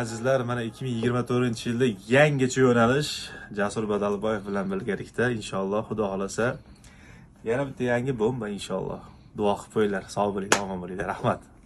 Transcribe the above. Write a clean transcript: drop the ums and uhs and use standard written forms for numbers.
azizlar, mana 2024-yilda yangicha yo'nalish Jasur Badalboyev bilan birgalikda inshaalloh, xudo xolasa yana bitta yangi bomba inshaalloh. Duo qilib qo'yinglar, sog' bo'linglar, omon bo'linglar. Rahmat.